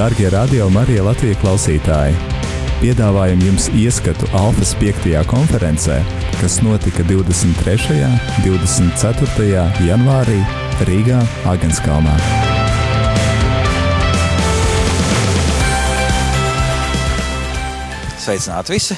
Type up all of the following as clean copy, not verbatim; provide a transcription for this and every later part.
Dārgie Radio Marija Latvija klausītāji! Piedāvājam jums ieskatu Alfas 5. konferencē, kas notika 23. un 24. janvārī Rīgā, Agenskalnā. Sveicināti visi!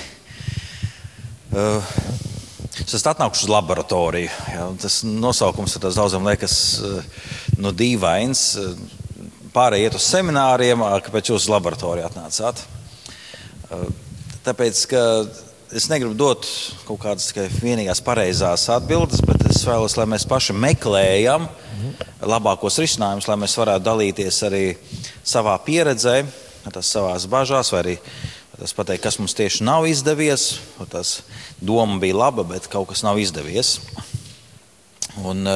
Es esmu atnākuši uz laboratoriju. Ja, tas nosaukums ir daudziem liekas dīvains. Pārējie iet uz semināriem, kāpēc jūs uz laboratoriju atnācāt. Tāpēc, ka es negribu dot kaut kādas tikai vienīgās pareizās atbildes, bet es vēlos, lai mēs paši meklējam labākos risinājumus, lai mēs varētu dalīties arī savā pieredzē, tas savās bažās, vai arī tas pateikt, kas mums tieši nav izdevies, tas doma bija laba, bet kaut kas nav izdevies. Un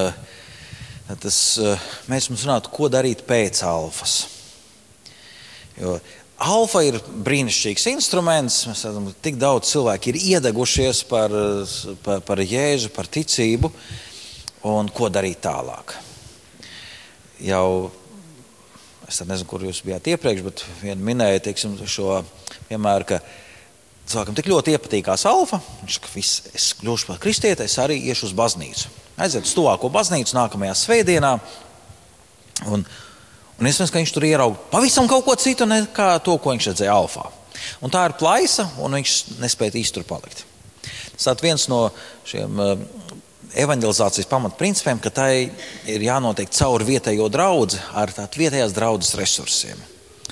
mēs mums runātu, ko darīt pēc alfas. Jo alfa ir brīnišķīgs instruments, mēs redzam, tik daudz cilvēki ir iedegušies par Jēzu, par ticību, un ko darīt tālāk. Jau, es nezinu, kur jūs bijāt iepriekš, bet vien minēja, teiksim, šo piemēru, ka cilvēkam tik ļoti iepatīkās alfa, viņš, ka es kļūšu par kristieti, es arī iešu uz baznīcu. Aiziet uz tuvāko baznīcu nākamajā svētdienā, un iespējams, ka viņš tur ierauga pavisam kaut ko citu nekā to, ko viņš redzēja alfā. Un tā ir plaisa, un viņš nespēja īsti tur palikt. Tas ir viens no šiem evanģelizācijas pamatprincipiem, ka tai ir jānotiek caur vietējo draudzi ar tātad vietējās draudzes resursiem.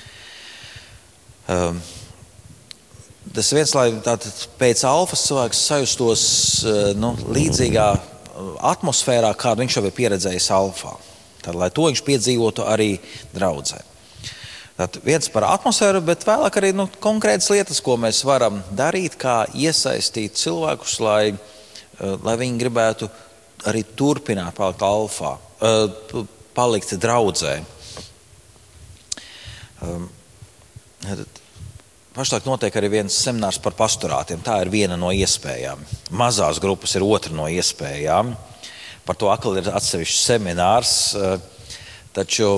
Tas viens, lai tātad pēc alfas cilvēks sajustos līdzīgā atmosfērā, kādu viņš jau ir pieredzējis alfā. Tad, lai to viņš piedzīvotu arī draudzē. Tad viens par atmosfēru, bet vēlāk arī konkrētas lietas, ko mēs varam darīt, kā iesaistīt cilvēkus, lai viņi gribētu arī turpināt palikt alfā, palikt draudzē. Pašlaik notiek arī viens seminārs par pastorātiem. Tā ir viena no iespējām. Mazās grupas ir otra no iespējām. Par to atkal ir atsevišķs seminārs, taču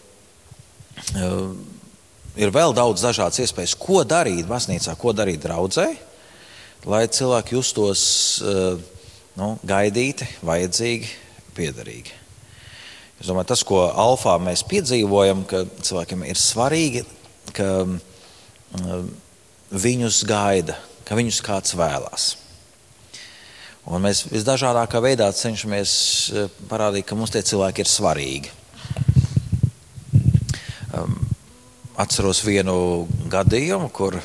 ir vēl daudz dažādas iespējas, ko darīt baznīcā, ko darīt draudzē, lai cilvēki justos gaidīti, vajadzīgi, piederīgi. Es domāju, tas, ko alfā mēs piedzīvojam, ka cilvēkiem ir svarīgi, ka viņus gaida, ka viņus kāds vēlās. Un mēs visdažādākā veidā cenšamies parādīt, ka mums tie cilvēki ir svarīgi. Atceros vienu gadījumu, kur,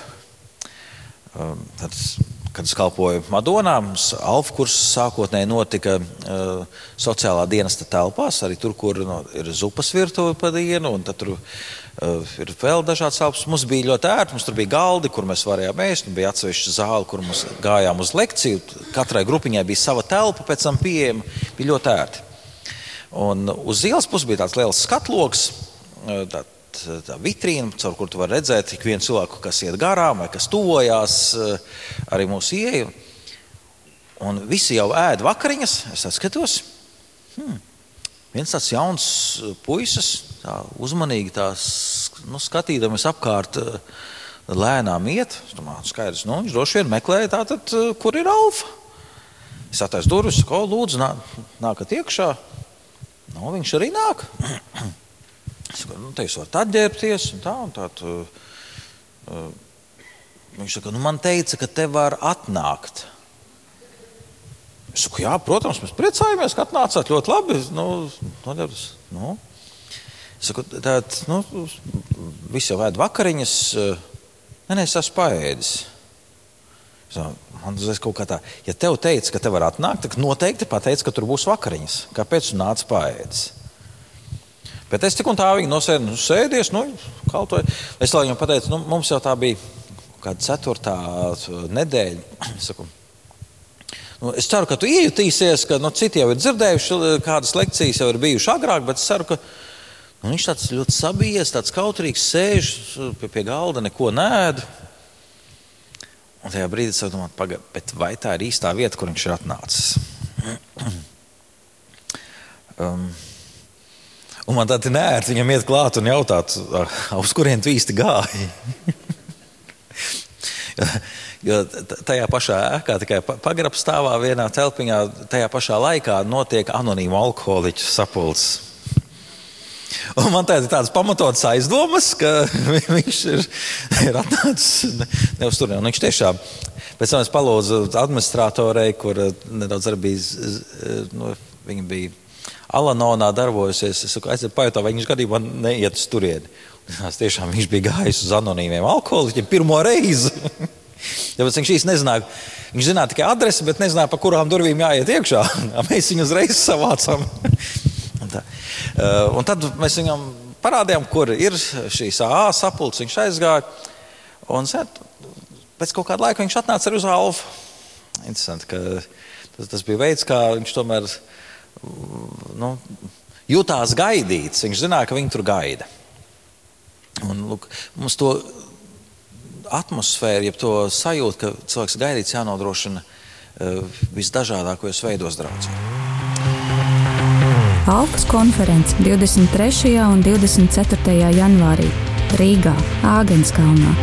kad es kalpoju Madonā, mums alfa kurs sākotnēji notika sociālā dienesta telpās, arī tur, kur ir zupas virtuve pa dienu, un tad tur ir vēl dažādas telpas. Mums bija ļoti ērti, mums tur bija galdi, kur mēs varējām ēst, bija atsevišķa zāle, kur mums gājām uz lekciju. Katrai grupiņai bija sava telpa, pēc tam pieejama, bija ļoti ērti. Un uz ielas puses bija tāds liels skatloks, tā vitrīna, caur kur tu vari redzēt ik vienu cilvēku, kas iet garām vai kas tuvojās arī mūsu ieeju. Un visi jau ēd vakariņas, es atskatos, viens tāds jauns puisis, tā uzmanīgi skatīdamies apkārt lēnām iet. Es domāju, skaidrs, viņš droši vien meklēja tātad, kur ir alfa. Es attaisu durvis, lūdzu, nākat iekšā. Viņš arī nāk. Es saku, te jūs varat atģērbties un tā. Viņš saka, man teica, ka te var atnākt. Es saku, jā, protams, mēs priecājamies, ka atnācāt ļoti labi. Es saku, visi jau ēd vakariņas. Nē, es esmu paēdis. Man uzreiz kaut kā tā, ja tev teica, ka te var atnākt, tad noteikti pateica, ka tur būs vakariņas. Kāpēc tu nāc paēdis? Bet es tik un tā viņi sēdies, kaltoju. Es lai viņam pateicu, mums jau tā bija kāda 4. nedēļa. Es saku, es ceru, ka tu iejutīsies, ka citi jau ir dzirdējuši, kādas lekcijas jau ir bijuši agrāk, bet es ceru, ka viņš tāds ļoti sabijies, tāds kautrīgs, sēž pie galda, neko neēd. Un tajā brīdī es domāju, bet vai tā ir īstā vieta, kur viņš ir atnācis? Un man tad neērti viņam iet klāt un jautāt, uz kurien tu īsti gāji. Jo tajā pašā ēkā, tikai pagrabs stāvā vienā telpiņā, tajā pašā laikā notiek anonīmu alkoholiķu sapulces. Un man tādas pamatotas aizdomas, ka viņš ir atnācis ne uz turieni. Un viņš tiešām, pēc tam es palūdzu administratorei, kur nedaudz arī bija, viņa bija Alanonā darbojusies. Es saku, aiziet pajautā, vai viņš gadījumā neiet uz turieni. Tiešām viņš bija gājis uz anonīmiem alkoholiķiem pirmo reizi. Tāpēc viņš īsti nezināja, viņš zināja tikai adresi, bet nezināja, pa kurām durvīm jāiet iekšā. Mēs viņu uzreiz savācām. Un tad mēs viņam parādījām, kur ir šīs AA sapulces, viņš aizgāja. Un pēc kaut kāda laika viņš atnāca arī uz Alfu. Interesanti, ka tas bija veids, kā viņš tomēr jutās gaidīts. Viņš zināja, ka viņi tur gaida. Un lūk, mums to atmosfēru, jeb to sajūtu, ka cilvēks gaidīts jānodrošina visdažādākajos veidos draudzē. Alfas konference 23. un 24. janvārī Rīgā, Āgenskalnā.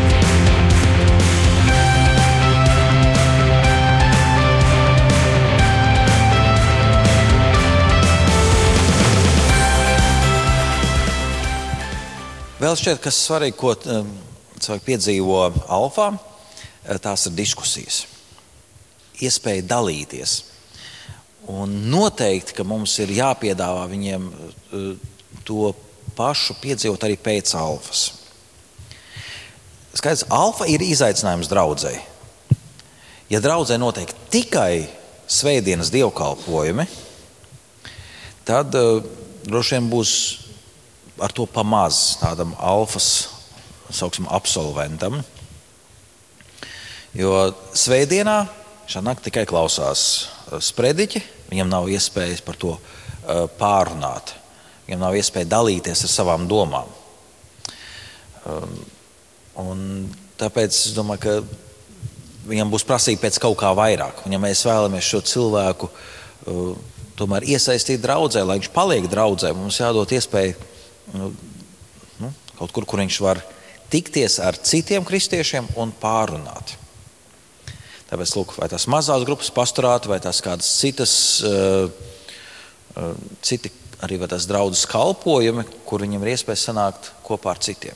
Vēl šķiet, kas svarīgi, ko cilvēki piedzīvo Alfā, tās ir diskusijas. Iespēja dalīties. Un noteikti, ka mums ir jāpiedāvā viņiem to pašu piedzīvot arī pēc Alfas. Skaidrs, Alfa ir izaicinājums draudzei. Ja draudzei notiek tikai svētdienas dievkalpojumi, tad droši vien būs ar to pamaz tādam Alfas, sauksim, absolventam. Jo svētdienā šanāk tikai klausās sprediķi, viņam nav iespējas par to pārunāt. Viņam nav iespēja dalīties ar savām domām. Un tāpēc es domāju, ka viņam būs prasība pēc kaut kā vairāk. Un ja mēs vēlamies šo cilvēku tomēr iesaistīt draudzē, lai viņš paliek draudzē, mums jādod iespēju kaut kur viņš var tikties ar citiem kristiešiem un pārunāt. Tāpēc, lūk, vai tās mazās grupas pastorāti, vai tās kādas citas, citi arī vai tās draudzes kalpojumi, kur viņam ir iespēja sanākt kopā ar citiem.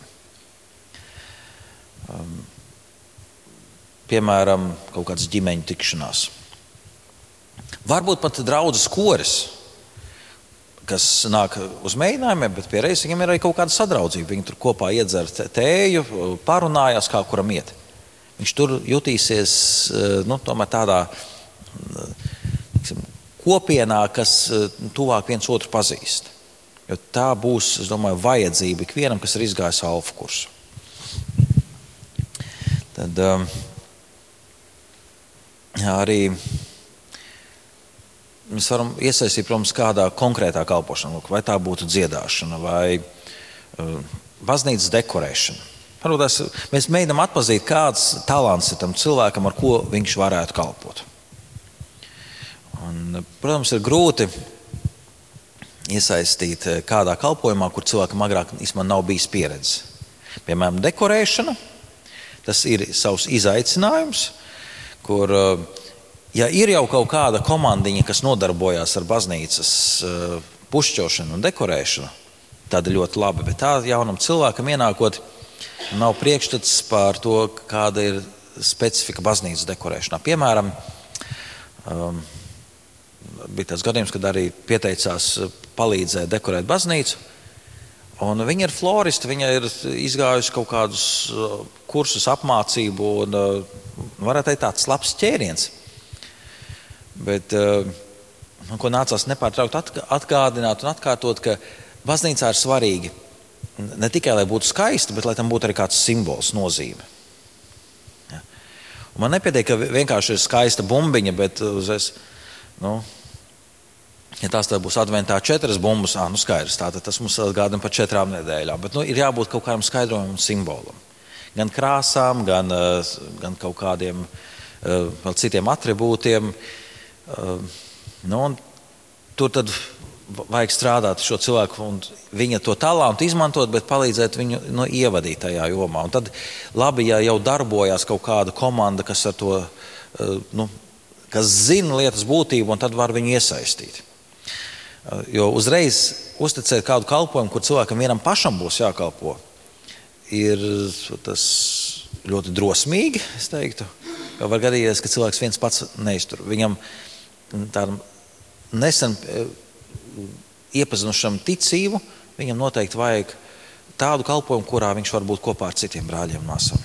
Piemēram, kaut kādas ģimeņu tikšanās. Varbūt pat draudzes koris, kas nāk uz mēģinājumiem, bet pie reizes viņam ir arī kaut kāda sadraudzība. Viņi tur kopā iedzer tēju, parunājās, kā kuram iet. Viņš tur jutīsies tomēr tādā kopienā, kas tuvāk viens otru pazīst. Jo tā būs, es domāju, vajadzība ikvienam, kas ir izgājis Alfa kursu. Tad arī mēs varam iesaistīt, protams, kādā konkrētā kalpošanā, vai tā būtu dziedāšana vai baznīcas dekorēšana. Mēs mēģinām atpazīt, kāds talants ir tam cilvēkam, ar ko viņš varētu kalpot. Un, protams, ir grūti iesaistīt kādā kalpojumā, kur cilvēkam agrāk īstenībā nav bijis pieredze. Piemēram, dekorēšana, tas ir savs izaicinājums, kur ja ir jau kaut kāda komandiņa, kas nodarbojās ar baznīcas pušķošanu un dekorēšanu, tad ļoti labi, bet tā jaunam cilvēkam ienākot nav priekšstats par to, kāda ir specifika baznīcas dekorēšanā. Piemēram, bija tāds gadījums, kad arī pieteicās palīdzēt dekorēt baznīcu, un viņa ir florista, viņa ir izgājusi kaut kādus kursus, apmācību, un varētu teikt tāds labs ķēriens. Bet ko nācās nepārtraukt atgādināt un atkārtot, ka baznīcā ir svarīgi ne tikai, lai būtu skaista, bet lai tam būtu arī kāds simbols, nozīme. Ja. Un man nepietiek, ka vienkārši ir skaista bumbiņa, bet uzreiz, ja tās tad būs adventā 4 bumbas, skaidrs, tātad tas mums atgādina par 4 nedēļām, bet ir jābūt kaut kādam skaidrojumam un simbolam. Gan krāsām, gan kaut kādiem vēl citiem atribūtiem. Un tur tad vajag strādāt šo cilvēku un viņa to talantu izmantot, bet palīdzēt viņu ievadīt tajā jomā. Un tad labi, ja jau darbojās kaut kāda komanda, kas ar to, kas zina lietas būtību, un tad var viņu iesaistīt. Jo uzreiz uzticēt kādu kalpojumu, kur cilvēkam vienam pašam būs jākalpo, ir tas ļoti drosmīgi, es teiktu. Jo var gadījies, ka cilvēks viens pats neiztur. Viņam tādam nesen iepazinušam ticību, viņam noteikti vajag tādu kalpojumu, kurā viņš var būt kopā ar citiem brāļiem un māsām.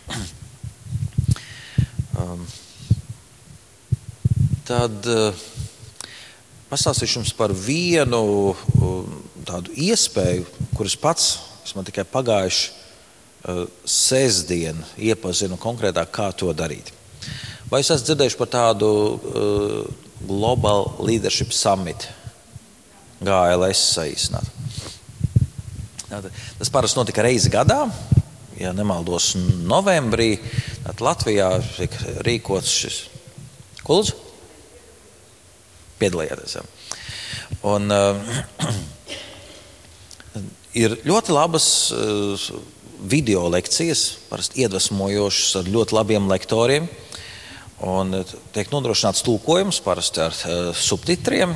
Tad pastāstīšu jums par vienu tādu iespēju, kuras pats, man tikai pagājuši sestdien iepazinu konkrētāk, kā to darīt. Vai jūs esat dzirdējuši par tādu Global Leadership Summit, GLS saīsināt? Tas parasti notika reizi gadā, ja nemaldos novembrī, tad Latvijā tiek rīkots šis. Ko lūdzu? Piedalījāties. Ja. Un ir ļoti labas video lekcijas, parasti iedvesmojošas ar ļoti labiem lektoriem. Un tiek nodrošināts tulkojums, parasti ar subtitriem.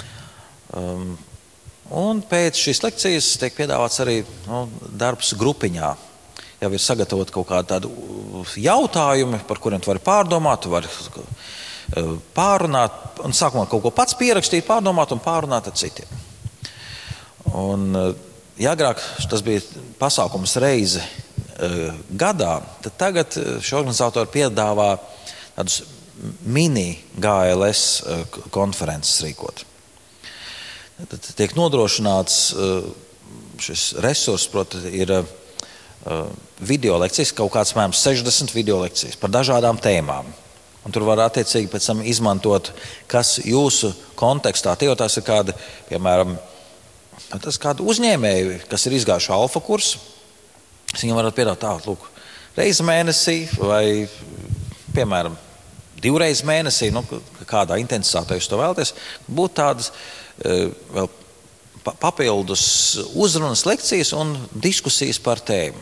Un pēc šīs lekcijas tiek piedāvāts arī darbs grupiņā. Jau ir sagatavot kaut kādu tādu jautājumu, par kuriem tu vari pārdomāt, tu vari pārunāt, un sākumā kaut ko pats pierakstīt, pārdomāt un pārunāt ar citiem. Un, ja agrāk tas bija pasākums reizi gadā, tad tagad šie organizatori piedāvā tādus mini GLS konferences rīkot. Tad tiek nodrošināts šis resurs, proti, ir video lekcijas, kaut kāds mēram 60 video lekcijas par dažādām tēmām. Un tur var attiecīgi pēc tam izmantot, kas jūsu kontekstā, tie jau tās ir kādi, piemēram, tas kādi uzņēmēji, kas ir izgājuši alfa kursu. Viņam varat piedāvāt tā, lūk, reizi mēnesī vai, piemēram, 2 reizes mēnesī, kādā intensitātē jūs to vēlaties, būtu tādas vēl papildus uzrunas lekcijas un diskusijas par tēmu.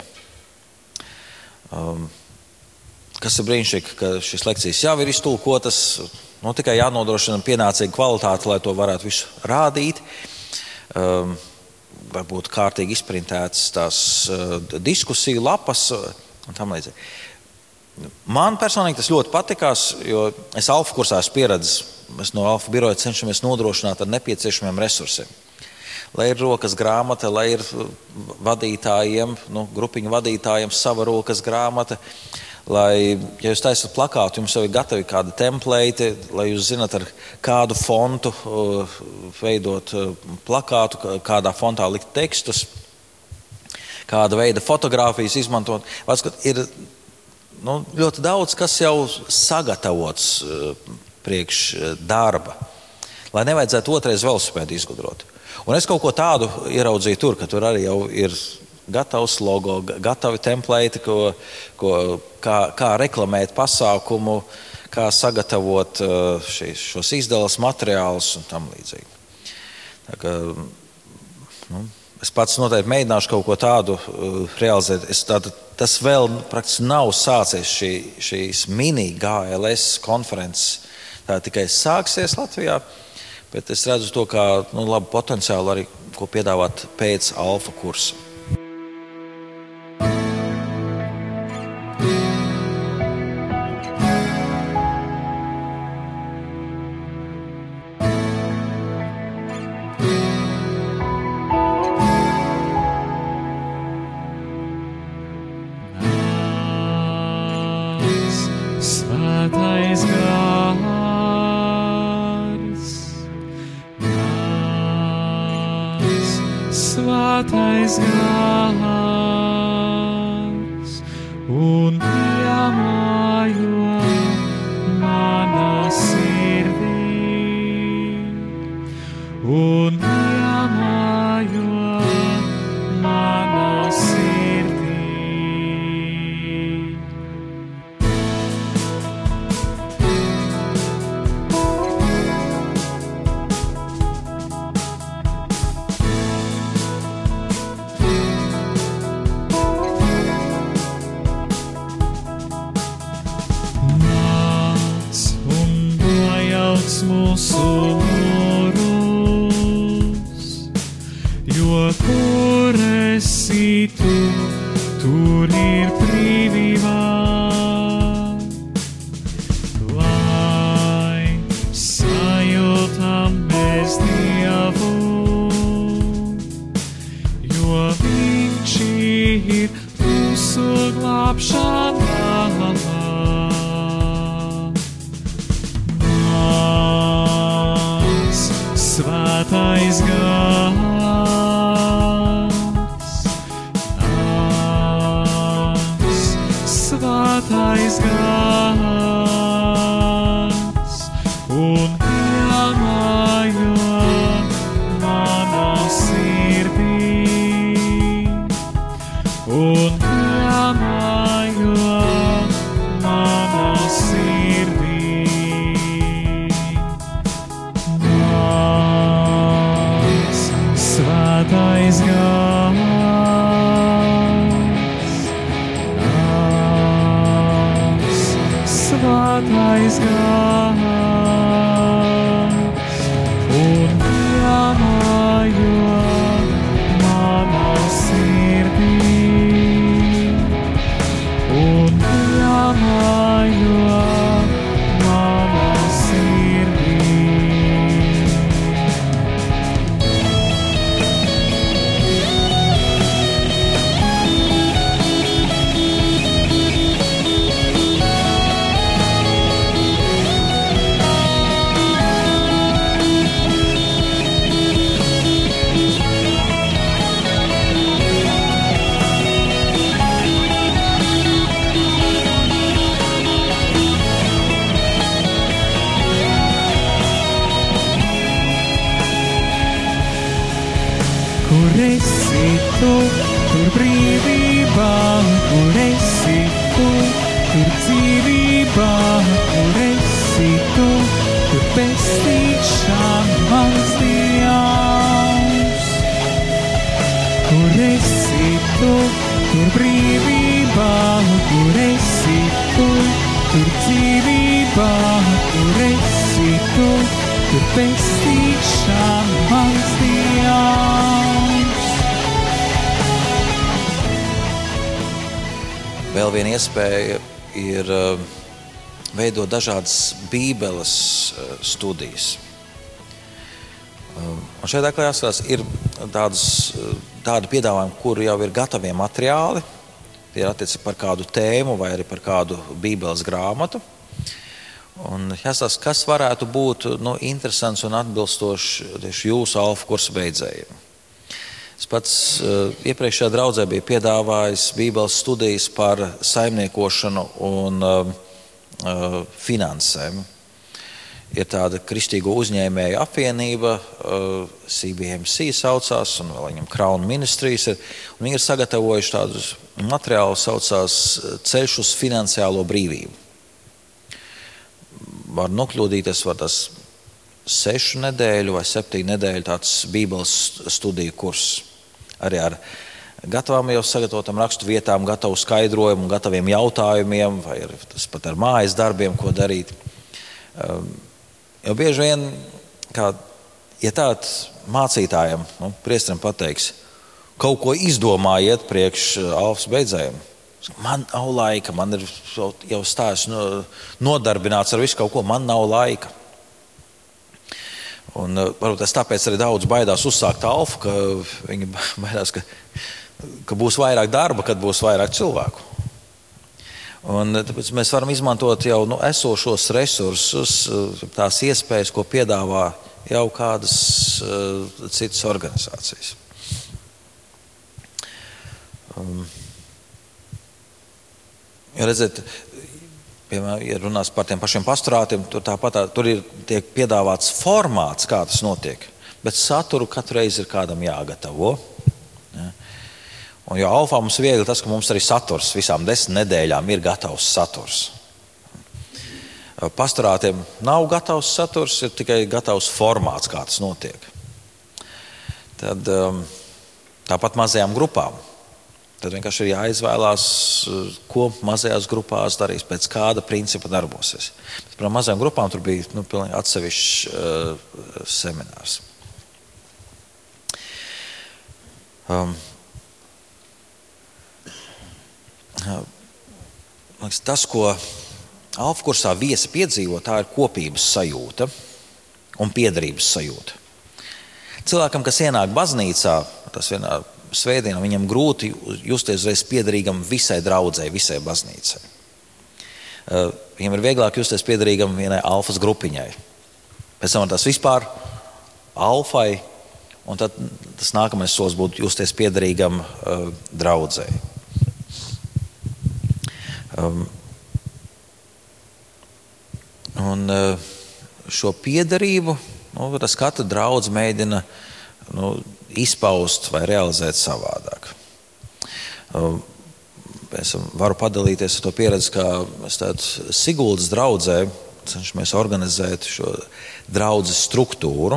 Kas ir brīnišķīgi, ka šīs lekcijas jau ir iztulkotas, tikai jānodrošina pienācīga kvalitāte, lai to varētu visu rādīt. Varbūt kārtīgi izprintētas tās diskusiju lapas un tam līdzīgi. Man personīgi tas ļoti patikās, jo es alfa kursā esmu pieredzis. Mēs no alfa biroja cenšamies nodrošināt ar nepieciešamiem resursiem. Lai ir rokas grāmata, lai ir vadītājiem, grupiņu vadītājiem sava rokas grāmata, lai, ja jūs taisat plakātu, jums jau ir gatavi kāda template, lai jūs zinat, ar kādu fontu veidot plakātu, kādā fontā likt tekstus, kāda veida fotogrāfijas izmantot. Ir ļoti daudz, kas jau sagatavots priekš darba, lai nevajadzētu otrais velosipēdu izgudrot. Un es kaut ko tādu ieraudzīju tur, ka tur arī jau ir gatavs logo, gatavi template, kā reklamēt pasākumu, kā sagatavot šos izdeles materiālus un tam līdzīgi. Tā kā, es pats noteikti mēģināšu kaut ko tādu realizēt. Tas vēl praktiski nav sācies šīs mini GLS konferences. Tā tikai sāksies Latvijā, bet es redzu to kā labu potenciālu arī, ko piedāvāt pēc alfa kursa. Svētais gars, svētais gars, un piemājo manā sirdī, un piemājo manā sirdī. mūsu mūrus, jo kur esi tu, tur ir brīvība. Lai sajūtam mēs Dievu, jo Viņš ir mūsu glābšana. Nāc, svētais gars, nāc, svētais gars, un iemājo manā sirdī, un iemājo manā sirdī. Nāc, svētais gars, nāc, svētais gars, un iemājo manā sirdī, un iemājo manā sirdī. Kur esi tu, tur brīvība, kur esi tu, tur dzīvība, kur esi tu, tur pestīšana mans Dievs. Kur esi tu, tur brīvība, kur esi tu, tur dzīvība, kur esi tu, tur pestīšana mans Dievs. Vēl viena iespēja ir veidot dažādas bībeles studijas. Un šeit atkal jāskatās, ir tādi piedāvājumi, kur jau ir gatavie materiāli, tie ir attiecīgi par kādu tēmu vai arī par kādu bībeles grāmatu. Un jāskatās, kas varētu būt interesants un atbilstošs tieši jūsu alfa kursa beidzējiem. Es pats iepriekšējā draudzē biju piedāvājis bībeles studijas par saimniekošanu un finansēm. Ir tāda kristīgo uzņēmēju apvienība, CBMC saucās, un vēl viņam Crown Ministries ir. Un viņi ir sagatavojuši tādu materiālu, saucās Ceļš uz finansiālo brīvību. Var nokļūdīties, var tas 6 nedēļu vai 7 nedēļu tāds bībeles studiju kurs. Arī ar gatavām jau sagatavotam rakstu vietām, gatavu skaidrojumu, gataviem jautājumiem, vai tas pat ar mājas darbiem, ko darīt. Jo bieži vien, ja tāds mācītājiem, priesterim pateiks, kaut ko izdomājiet priekš alfas beidzējiem. Man nav laika, man ir jau stājis nodarbināts ar visu kaut ko, man nav laika. Un varbūt es tāpēc arī daudz baidās uzsākt alfu, ka viņi baidās, ka būs vairāk darba, kad būs vairāk cilvēku. Un tāpēc mēs varam izmantot jau esošos resursus, tās iespējas, ko piedāvā jau kādas citas organizācijas. Ja redziet, piemēram, ja runās par tiem pašiem pastorātiem, tur tiek piedāvāts formāts, kā tas notiek, bet saturu katru reizi ir kādam jāgatavo. Ja? Un jo alfā mums viegli tas, ka mums arī saturs visām 10 nedēļām ir gatavs saturs. Pastorātiem nav gatavs saturs, ir tikai gatavs formāts, kā tas notiek. Tad tāpat mazajām grupām. Tad vienkārši ir jāizvēlās, ko mazajās grupās darīs, pēc kāda principa darbosies. Bet par mazajām grupām tur bija pilnīgi atsevišķs seminārs. Tas, ko alfa kursā viesi piedzīvo, tā ir kopības sajūta un piederības sajūta. Cilvēkam, kas ienāk baznīcā, tas vienā svētdienā, viņam grūti justies reiz piederīgam visai draudzei, visai baznīcai. Viņam ir vieglāk justies piederīgam vienai alfas grupiņai. Pēc tam tas vispār alfai, un tad tas nākamais solis būtu justies piederīgam draudzei. Un šo piederību, tas katra draudze mēģina izpaust vai realizēt savādāk. Es varu padalīties ar to pieredzi, kā mēs Siguldas draudzē cenšamies organizēt šo draudzes struktūru.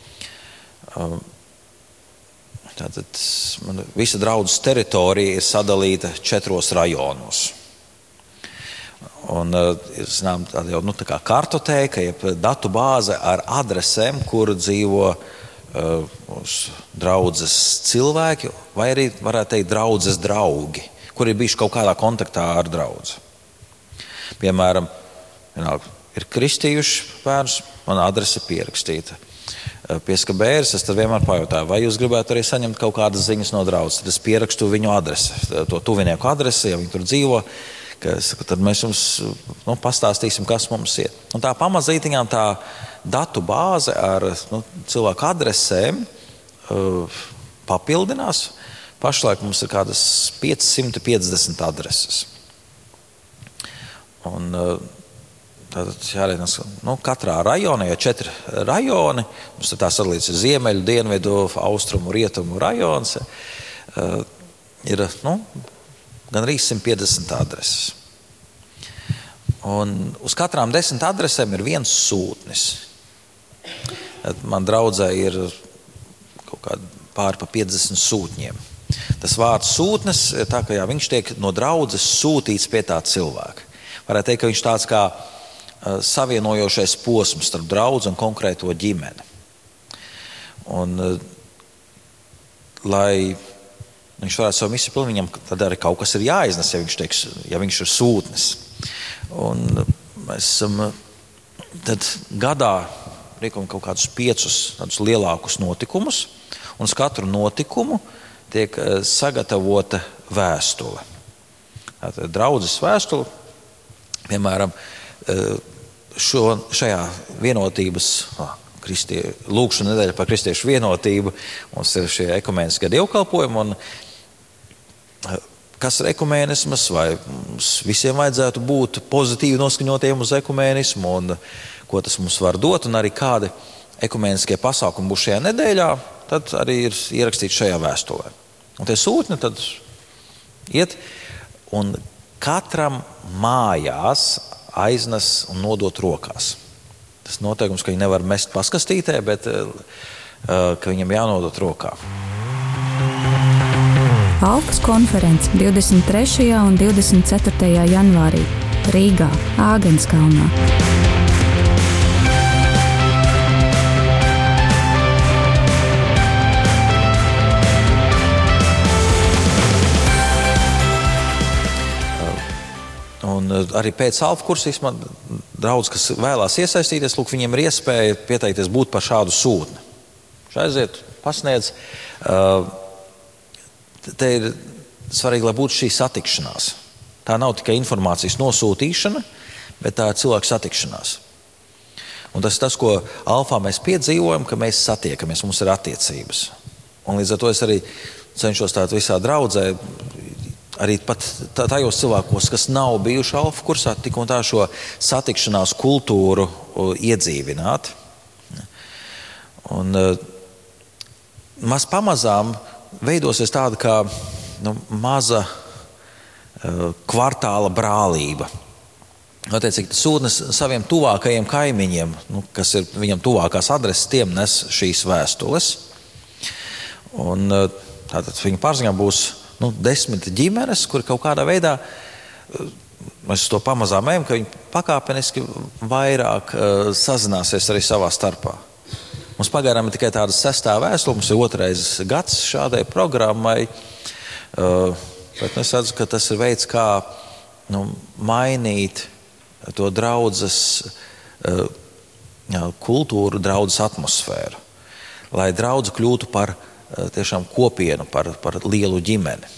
Tātad visa draudzes teritorija ir sadalīta 4 rajonos. Un ir, zinām, tāda jau tā kā kartotēka, jeb datu bāze ar adresēm, kur dzīvo draudzes cilvēki, vai arī varētu teikt draudzes draugi, kuri ir bijuši kaut kādā kontaktā ar draudzi. Piemēram, ir kristījuši bērns, man adrese pierakstīta. Pieskabēris, es tad vienmēr pajautāju, vai jūs gribētu arī saņemt kaut kādas ziņas no draudzes. Tad es pierakstu viņu adresi, to tuvinieku adresi, ja viņi tur dzīvo, tad mēs jums pastāstīsim, kas mums ir. Un tā pamazītiņām tā datu bāze ar cilvēku adresēm papildinās. Pašlaik mums ir kādas 550 adreses. Un tātad jārēķinās, katrā rajonā, ja 4 rajoni, mums tā sadalīts ir ziemeļu, dienvidu, austrumu, rietumu rajons, ir gan arī 150 adreses. Un uz katrām 10 adresēm ir viens sūtnis. Man draudzē ir kaut kādi pāri pa 50 sūtņiem. Tas vārds sūtnis ir tā, ka viņš tiek no draudzes sūtīts pie tā cilvēka. Varētu teikt, ka viņš tāds kā savienojošais posms starp draudzi un konkrēto ģimeni. Un, lai viņš varētu savu misiju pildīt, viņam tad arī kaut kas ir jāiznes, ja viņš ir sūtnis. Un mēs esam tad gadā rīkojam kaut kādus 5 tādus lielākus notikumus, un uz katru notikumu tiek sagatavota vēstule. Tātad draudzes vēstule, piemēram, šajā vienotības lūkšana nedēļa par kristiešu vienotību, mums ir šie ekumēniskie dievkalpojumi, un kas ir ekumēnisms, vai mums visiem vajadzētu būt pozitīvi noskaņotiem uz ekumēnismu, un ko tas mums var dot, un arī kādi ekumēniskie pasākumi būs šajā nedēļā, tad arī ir ierakstīts šajā vēstulē. Un tie sūtņi tad iet, un katram mājās aiznes un nodot rokās. Tas noteikums, ka viņi nevar mest paskastītē, bet ka viņam jānodot rokā. Alfas konference 23. un 24. janvārī Rīgā, Āgenskalnā. Un arī pēc alfa kursīs man draudz, kas vēlās iesaistīties, lūk, viņiem ir iespēja pieteikties būt par šādu sūtni. Aiziet, pasniedz. Te ir svarīgi, lai būtu šī satikšanās. Tā nav tikai informācijas nosūtīšana, bet tā ir cilvēku satikšanās. Un tas ir tas, ko alfā mēs piedzīvojam, ka mēs satiekamies, mums ir attiecības. Un līdz ar to es arī cenšos tādu visā draudzē, arī pat tajos cilvēkos, kas nav bijuši alfa kursā, tik un tā šo satikšanās kultūru iedzīvināt. Un pamazām veidosies tāda kā maza kvartāla brālība. Attiecīgi, sūtnis saviem tuvākajiem kaimiņiem, kas ir viņam tuvākās adreses, tiem nes šīs vēstules. Un tātad viņa pārziņā būs 10 ģimenes, kur kaut kādā veidā mēs to pamazām ejam, ka viņi pakāpeniski vairāk sazināsies arī savā starpā. Mums pagaidām ir tikai tāda 6. vēstule, mums ir 2. gads šādai programmai, bet es redzu, ka tas ir veids, kā mainīt to draudzes kultūru, draudzes atmosfēru, lai draudze kļūtu par tiešām kopienu, par lielu ģimeni.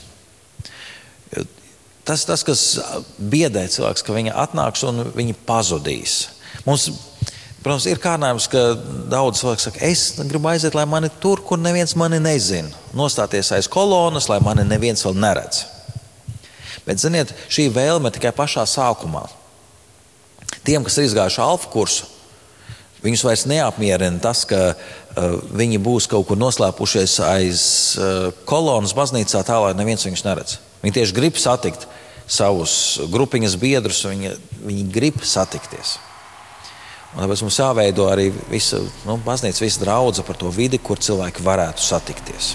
Tas, kas biedē cilvēks, ka viņi atnāks un viņi pazudīs. Mums, protams, ir kārdinājums, ka daudz cilvēku saka, es gribu aiziet, lai mani tur, kur neviens mani nezina. Nostāties aiz kolonas, lai mani neviens vēl neredz. Bet, ziniet, šī vēlme tikai pašā sākumā. Tiem, kas ir izgājuši alfa kursu, viņus vairs neapmierina tas, ka viņi būs kaut kur noslēpušies aiz kolonas baznīcā tā, lai neviens viņus neredz. Viņi tieši grib satikt savus grupiņas biedrus, viņi grib satikties. Un tāpēc mums jāveido arī visa baznīca, visa draudze par to vidi, kur cilvēki varētu satikties.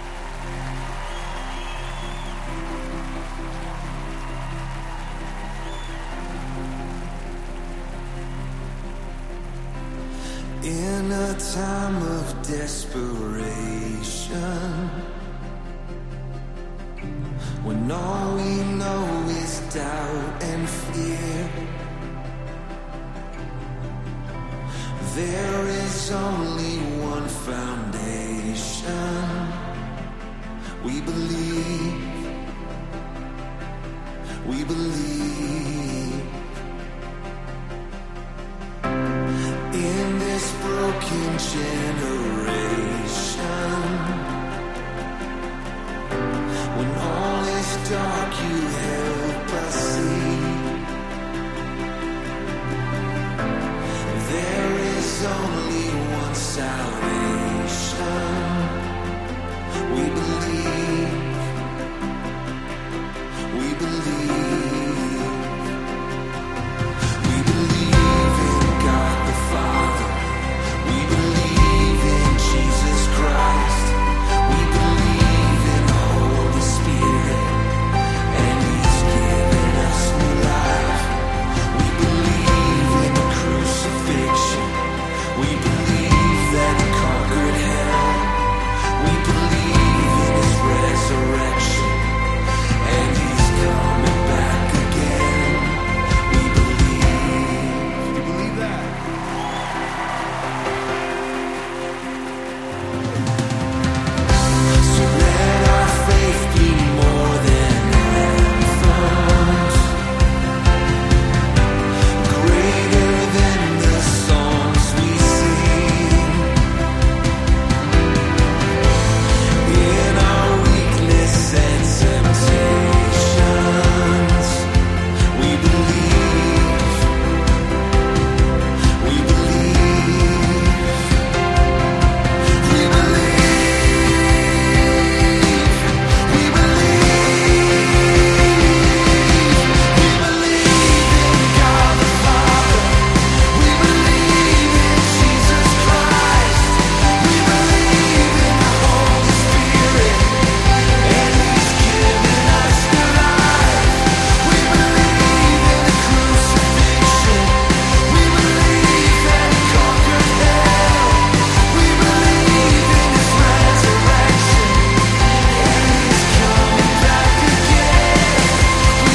In a time of desperation, when all we know is doubt and fear, there is only one foundation. We believe, we believe. In this broken generation, when all is dark, you help us see. There is only one salvation. We believe, we believe. We believe in God the Father. We believe in Jesus Christ. We believe in the Holy Spirit, and He's given us new life. We believe in the crucifixion. We believe that He conquered hell. We believe in His resurrection, and He's coming back again. We believe. You believe that? So let our faith be more than anthems, greater than the songs we sing. In our weakness and temptations, we believe, we believe, we believe, we believe in God the Father. We believe in Jesus Christ. We believe in the Holy Spirit, and He's given us new life. We believe in the crucifixion. We believe that He conquered hell. We believe in His resurrection, and He's coming back again. We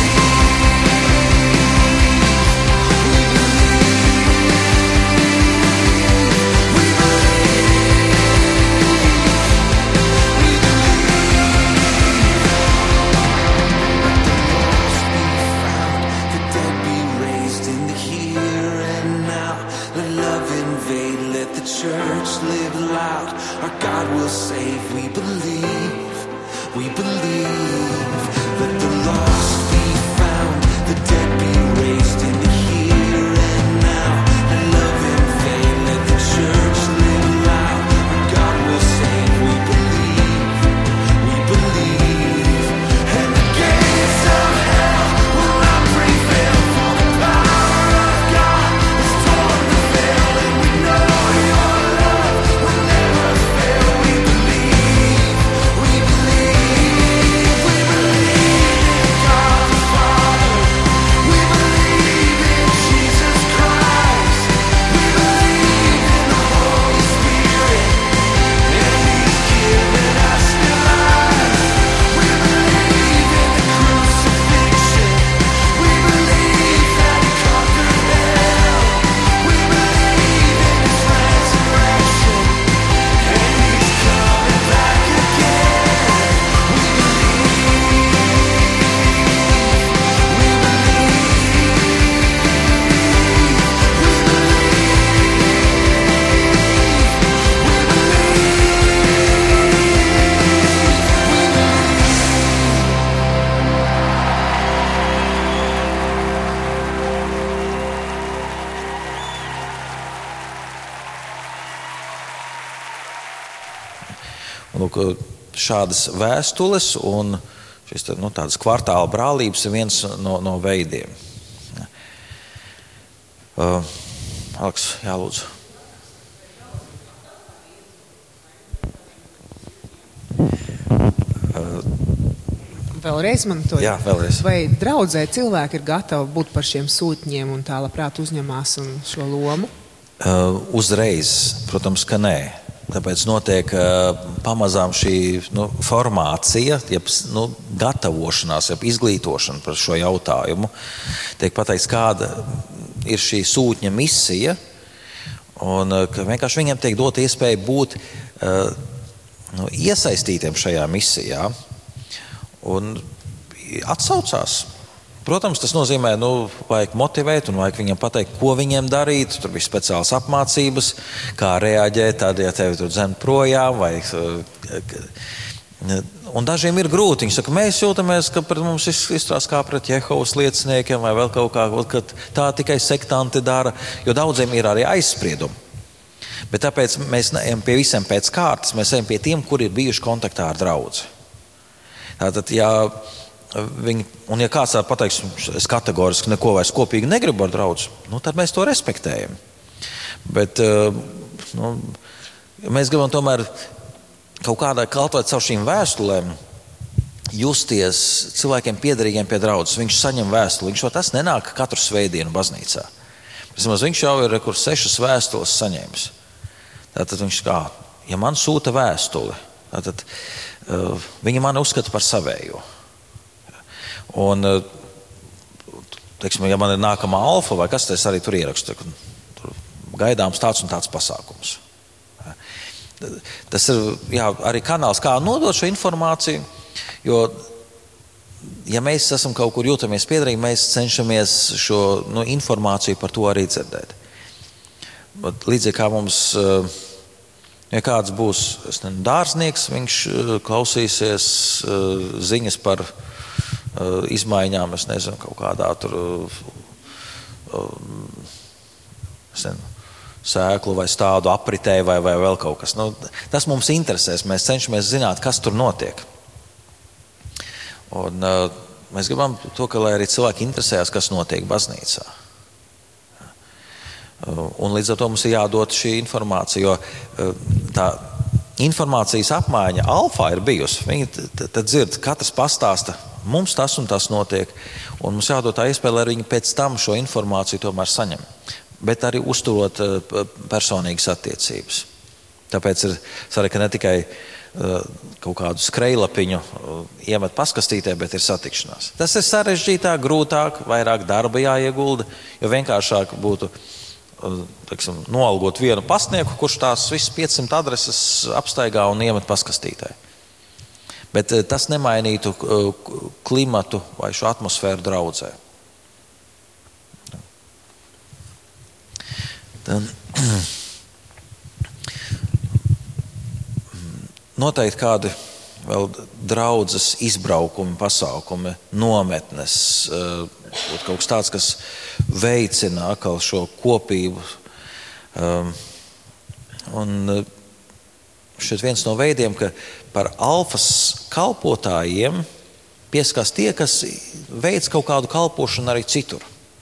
the dead be raised in the here and now. Let love invade, let the church live loud. Our God will save, we believe, we believe. Let the lost be found, the dead be raised in the here and now. Let love invade, let the church live loud. Our God will save, we believe, we believe. And the gates of hell will not prevail, for the power of God has torn the veil, and we know Your love will never fail. We believe, we believe. lūk, šādas vēstules un šis, tādas kvartāla brālības ir viens no veidiem. Aleks, jālūdzu. Vēlreiz man to Jā, vēlreiz. Vai draudzē cilvēki ir gatavi būt par šiem sūtņiem un tā labprāt uzņemās un šo lomu? Uzreiz, protams, ka nē. Tāpēc notiek pamazām šī formācija, gatavošanās, izglītošana par šo jautājumu. Tiek pateikts, kāda ir šī sūtņa misija, un ka vienkārši viņiem tiek dot iespēja būt iesaistītiem šajā misijā. Un atsaucās. Protams, tas nozīmē, vajag motivēt un vajag viņam pateikt, ko viņiem darīt. Tur bija speciālas apmācības, kā reaģēt, tad, ja tevi tur dzen projām. Un dažiem ir grūti. Viņi saka, mēs jūtamies, ka pret mums izstrās kā pret Jehovas lieciniekiem vai vēl kaut kā, ka tā tikai sektanti dara, jo daudziem ir arī aizspriedumi. Bet tāpēc mēs neejam pie visiem pēc kārtas, mēs ejam pie tiem, kuri ir bijuši kontaktā ar draudzi. Tātad, ja kāds tā pateiks, es kategoriski neko vairs kopīgi negribu ar draudzi, tad mēs to respektējam. Bet mēs gribam tomēr kaut kādā kaltot caur šīm vēstulēm, justies cilvēkiem piederīgiem pie draudzes. Viņš saņem vēstuli, viņš tas nenāk katru svētdienu baznīcā. Viņš jau ir 6 vēstules saņēmis. Tātad viņš kā, ja man sūta vēstuli, tātad viņi mani uzskata par savējo. Un, teiksim, ja man ir nākamā alfa vai kas, es arī tur ierakstu. Tur gaidāms tāds un tāds pasākums. Tas ir arī kanāls, kā nodot šo informāciju, jo, ja mēs esam kaut kur jūtamies piederīgi, mēs cenšamies šo informāciju par to arī dzirdēt. Līdzīgi kā mums... Ja kāds būs dārznieks, viņš klausīsies ziņas par izmaiņām, es nezinu, kaut kādā tur sēklu vai stādu apritē vai vēl kaut kas. Tas mums interesēs, mēs cenšamies zināt, kas tur notiek. Un mēs gribam to, ka lai arī cilvēki interesējas, kas notiek baznīcā. Un līdz ar to mums ir jādod šī informācija, jo tā informācijas apmaiņa alfā ir bijusi. Viņi tad dzird, katrs pastāsta, mums tas un tas notiek, un mums jādod tā iespēja, lai viņi pēc tam šo informāciju tomēr saņem, bet arī uzturot personīgas attiecības. Tāpēc ir svarīgi, ka ne tikai kaut kādu skrejlapiņu iemet paskastītē, bet ir satikšanās. Tas ir sarežģītāk, grūtāk, vairāk darba jāiegulda, jo vienkāršāk būtu noalgot vienu pastnieku, kurš tās visas 500 adreses apstaigā un iemet paskastītē. Bet tas nemainītu klimatu vai šo atmosfēru draudzē. Noteikti kādi vēl draudzes izbraukumi, pasākumi, nometnes, kaut kas tāds, kas veicina atkal šo kopību. Un šeit viens no veidiem, ka par alfas kalpotājiem pieskās tie, kas veic kaut kādu kalpošanu arī citur.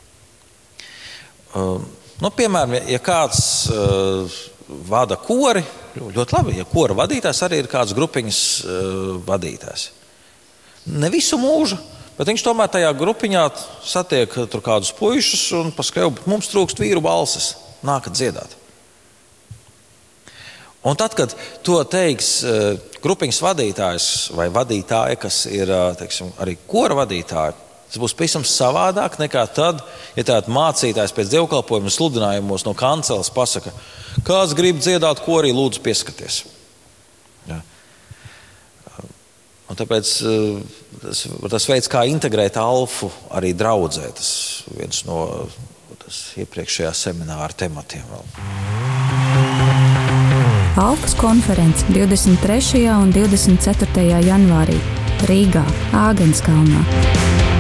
Piemēram, ja kāds vada kori, ļoti labi, ja kora vadītājs arī ir kāds grupiņas vadītājs. Ne visu mūžu, bet viņš tomēr tajā grupiņā satiek tur kādus puišus un paskrev, mums trūkst vīru balsis, nākat dziedāt. Un tad, kad to teiks grupiņas vadītājs vai vadītāja, kas ir, teiksim, arī kora vadītāja, tas būs pavisam savādāk nekā tad, ja tāda mācītājs pēc dievkalpojuma sludinājumos no kanceles pasaka, kāds grib dziedāt korī, lūdzu pieskaties. Ja. Un tāpēc tas veids, kā integrēt alfu arī draudzē, tas viens no iepriekšējā semināra tematiem vēl. Alfas konference 23. un 24. janvārī Rīgā, Āgenskalnā.